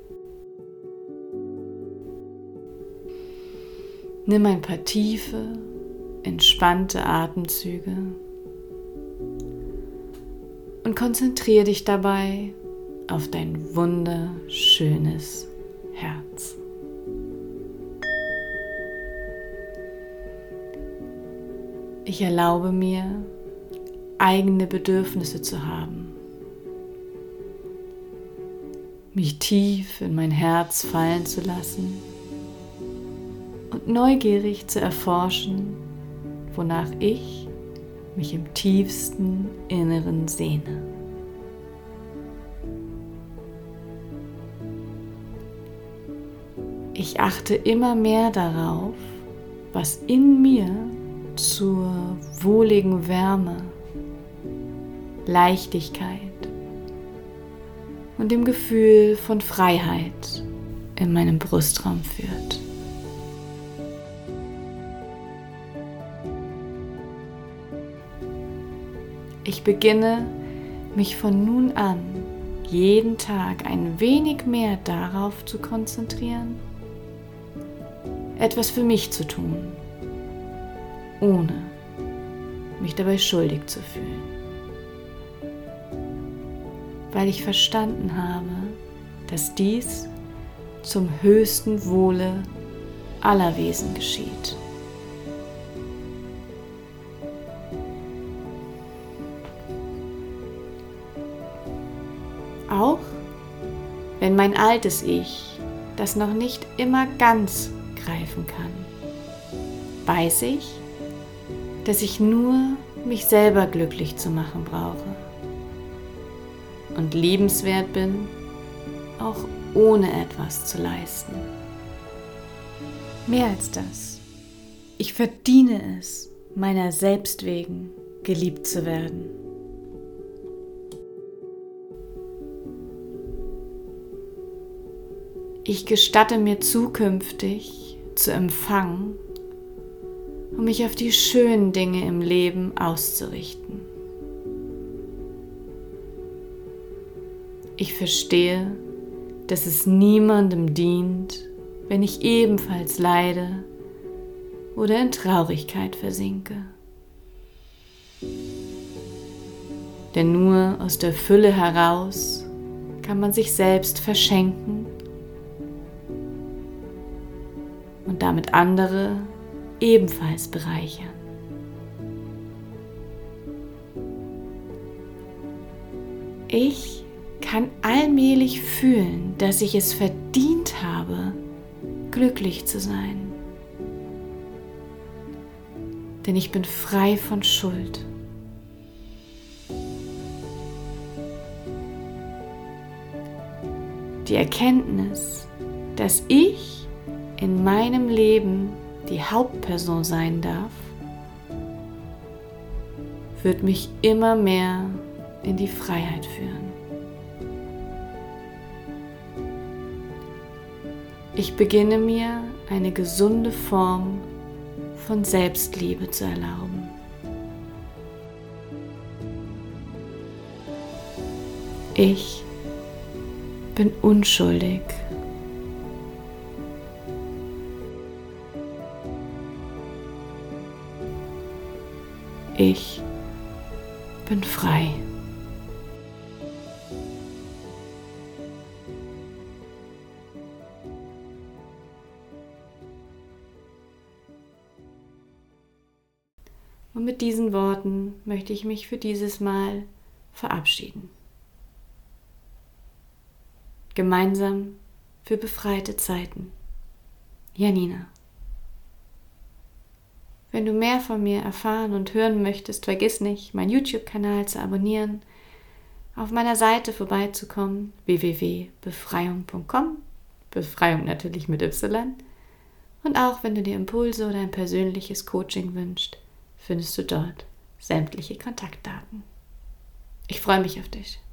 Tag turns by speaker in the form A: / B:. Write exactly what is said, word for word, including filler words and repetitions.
A: Nimm ein paar tiefe, entspannte Atemzüge und konzentriere dich dabei auf dein wunderschönes Herz. Ich erlaube mir, eigene Bedürfnisse zu haben, mich tief in mein Herz fallen zu lassen und neugierig zu erforschen, wonach ich mich im tiefsten Inneren sehne. Ich achte immer mehr darauf, was in mir zur wohligen Wärme, Leichtigkeit und dem Gefühl von Freiheit in meinem Brustraum führt. Ich beginne, mich von nun an jeden Tag ein wenig mehr darauf zu konzentrieren, etwas für mich zu tun, ohne mich dabei schuldig zu fühlen. Weil ich verstanden habe, dass dies zum höchsten Wohle aller Wesen geschieht. Auch wenn mein altes Ich das noch nicht immer ganz greifen kann, weiß ich, dass ich nur mich selber glücklich zu machen brauche und liebenswert bin, auch ohne etwas zu leisten. Mehr als das, ich verdiene es, meiner selbst wegen geliebt zu werden. Ich gestatte mir zukünftig zu empfangen, um mich auf die schönen Dinge im Leben auszurichten. Ich verstehe, dass es niemandem dient, wenn ich ebenfalls leide oder in Traurigkeit versinke. Denn nur aus der Fülle heraus kann man sich selbst verschenken und damit andere ebenfalls bereichern. Ich kann allmählich fühlen, dass ich es verdient habe, glücklich zu sein. Denn ich bin frei von Schuld. Die Erkenntnis, dass ich in meinem Leben die Hauptperson sein darf, wird mich immer mehr in die Freiheit führen. Ich beginne mir eine gesunde Form von Selbstliebe zu erlauben. Ich bin unschuldig. Ich bin frei. Und mit diesen Worten möchte ich mich für dieses Mal verabschieden. Gemeinsam für befreite Zeiten. Janina. Wenn du mehr von mir erfahren und hören möchtest, vergiss nicht, meinen YouTube-Kanal zu abonnieren, auf meiner Seite vorbeizukommen, w w w punkt befreiung punkt com, Befreiung natürlich mit Y. Und auch wenn du dir Impulse oder ein persönliches Coaching wünschst, findest du dort sämtliche Kontaktdaten. Ich freue mich auf dich.